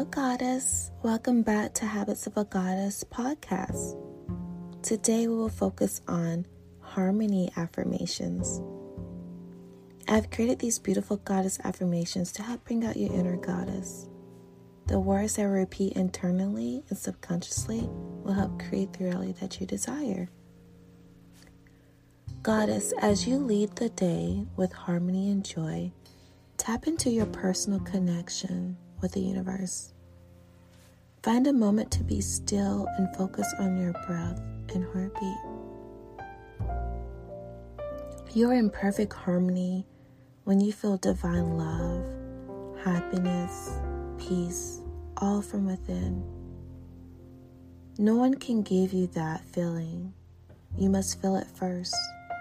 Goddess. Welcome back to Habits of a Goddess podcast. Today we will focus on harmony affirmations. I've created these beautiful goddess affirmations to help bring out your inner goddess. The words that we repeat internally and subconsciously will help create the reality that you desire. Goddess, as you lead the day with harmony and joy, tap into your personal connection with the universe. Find a moment to be still and focus on your breath and heartbeat. You're in perfect harmony when you feel divine love, happiness, peace, all from within. No one can give you that feeling. You must feel it first.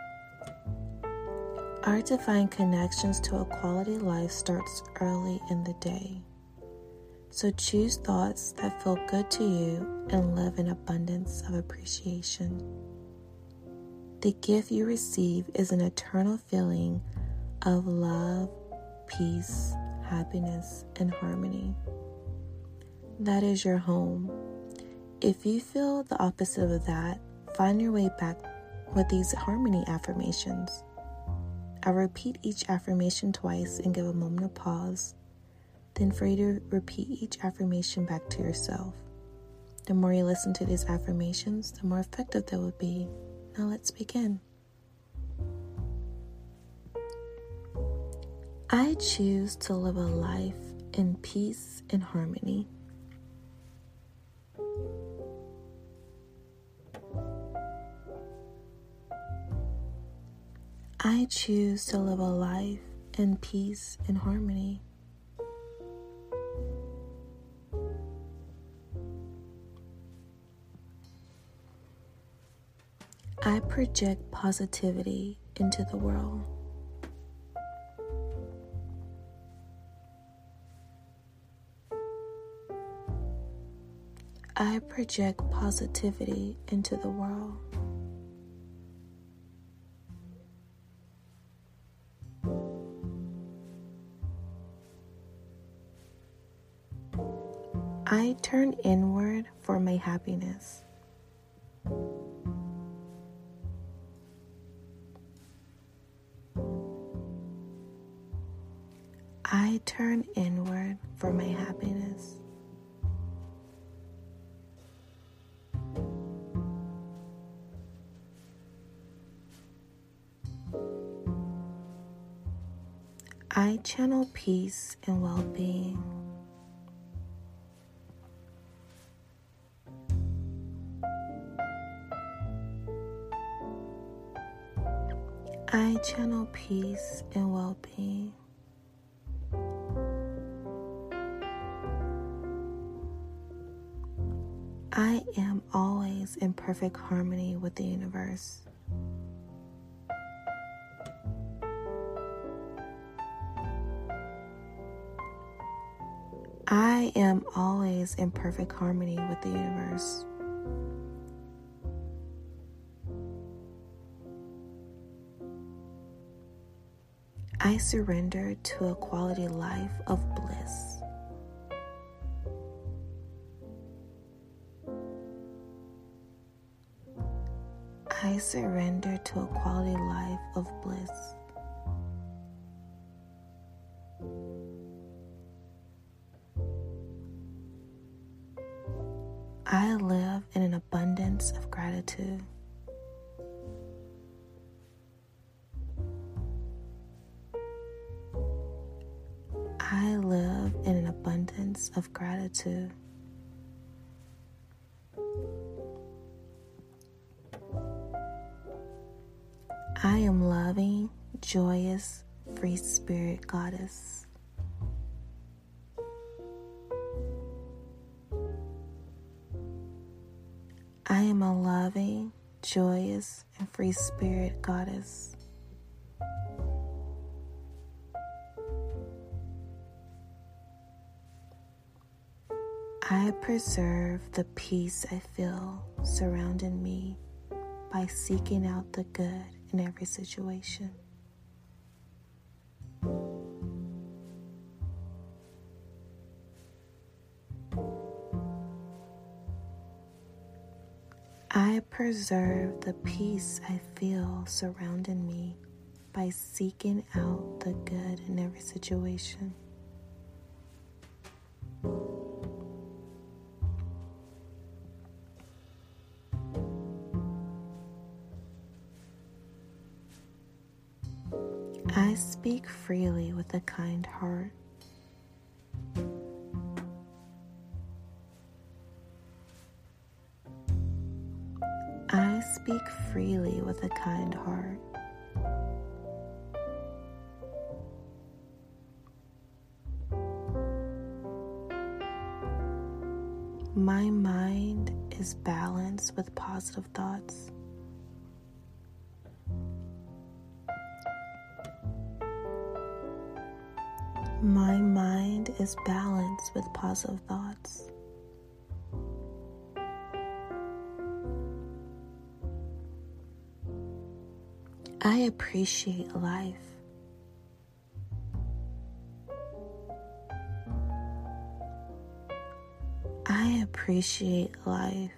Our divine connections to a quality life starts early in the day. So choose thoughts that feel good to you and live in abundance of appreciation. The gift you receive is an eternal feeling of love, peace, happiness, and harmony. That is your home. If you feel the opposite of that, find your way back with these harmony affirmations. I'll repeat each affirmation twice and give a moment of pause. Then for you to repeat each affirmation back to yourself. The more you listen to these affirmations, the more effective they will be. Now let's begin. I choose to live a life in peace and harmony. I choose to live a life in peace and harmony. I project positivity into the world. I project positivity into the world. I turn inward for my happiness. I turn inward for my happiness. I channel peace and well-being. I channel peace and well-being. I am always in perfect harmony with the universe. I am always in perfect harmony with the universe. I surrender to a quality life of bliss. I surrender to a quality life of bliss. I live in an abundance of gratitude. I live in an abundance of gratitude. I am loving, joyous, free spirit goddess. I am a loving, joyous, and free spirit goddess. I preserve the peace I feel surrounding me by seeking out the good in every situation. I preserve the peace I feel surrounding me by seeking out the good in every situation. I speak freely with a kind heart. I speak freely with a kind heart. My mind is balanced with positive thoughts. My mind is balanced with positive thoughts. I appreciate life. I appreciate life.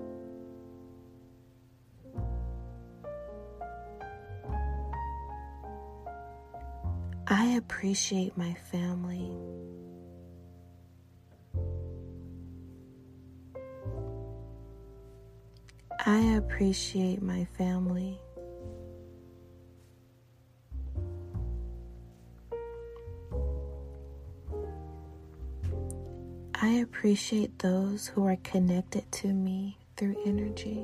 I appreciate my family. I appreciate my family. I appreciate those who are connected to me through energy.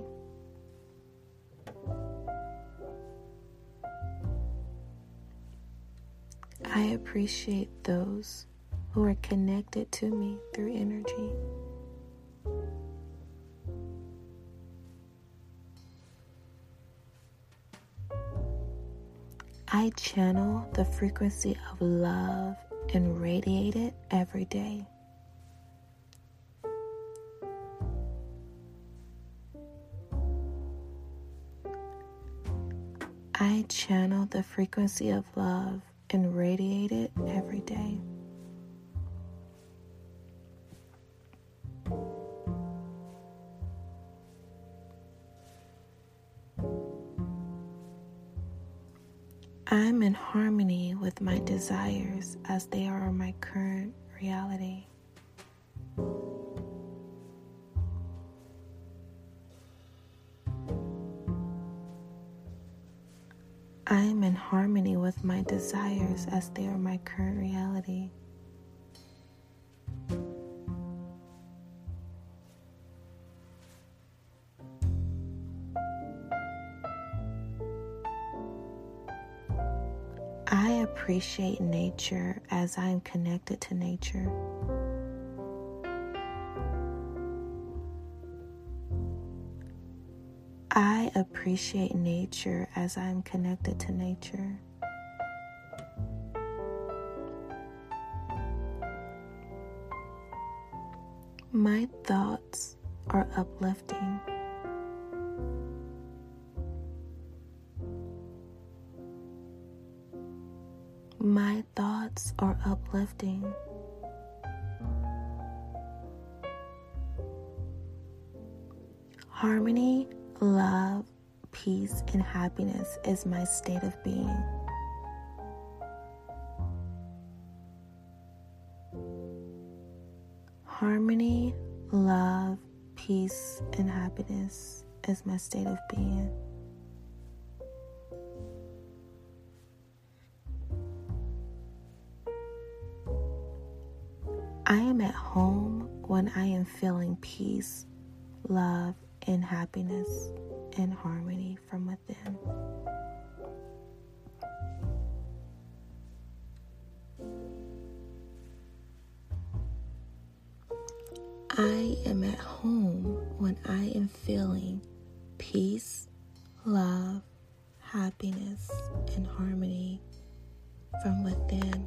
I appreciate those who are connected to me through energy. I channel the frequency of love and radiate it every day. I channel the frequency of love and radiate it every day. I'm in harmony with my desires as they are my current reality. I am in harmony with my desires as they are my current reality. I appreciate nature as I am connected to nature. I appreciate nature as I am connected to nature. My thoughts are uplifting. My thoughts are uplifting. Harmony, love, peace, and happiness is my state of being. Harmony, love, peace, and happiness is my state of being. I am at home when I am feeling peace, love, and happiness and harmony from within. I am at home when I am feeling peace, love, happiness, and harmony from within.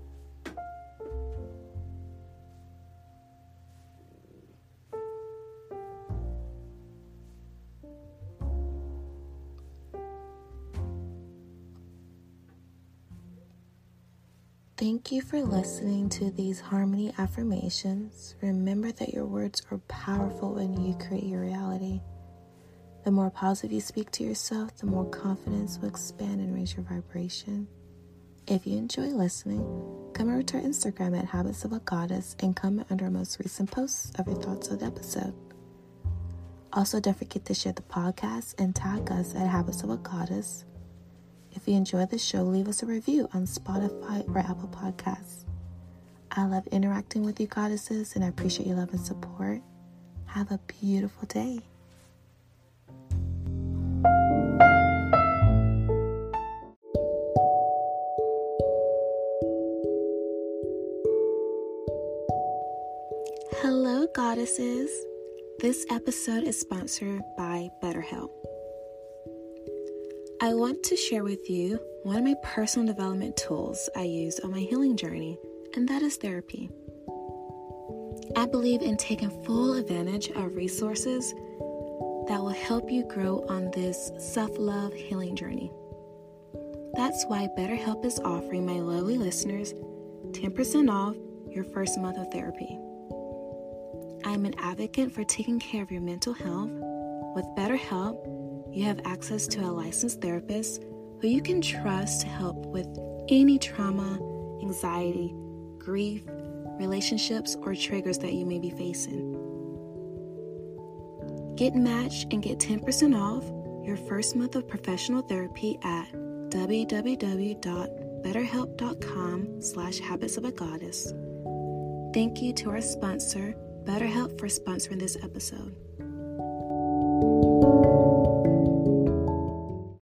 Thank you for listening to these harmony affirmations. Remember that your words are powerful when you create your reality. The more positive you speak to yourself, the more confidence will expand and raise your vibration. If you enjoy listening, come over to our Instagram at Habits of a Goddess and comment under our most recent posts of your thoughts of the episode. Also, don't forget to share the podcast and tag us at Habits of a Goddess. If you enjoy the show, leave us a review on Spotify or Apple Podcasts. I love interacting with you goddesses, and I appreciate your love and support. Have a beautiful day. Hello, goddesses. This episode is sponsored by BetterHelp. I want to share with you one of my personal development tools I use on my healing journey, and that is therapy. I believe in taking full advantage of resources that will help you grow on this self-love healing journey. That's why BetterHelp is offering my lovely listeners 10% off your first month of therapy. I'm an advocate for taking care of your mental health. With BetterHelp, you have access to a licensed therapist who you can trust to help with any trauma, anxiety, grief, relationships, or triggers that you may be facing. Get matched and get 10% off your first month of professional therapy at www.betterhelp.com/habitsofagoddess. Thank you to our sponsor, BetterHelp, for sponsoring this episode.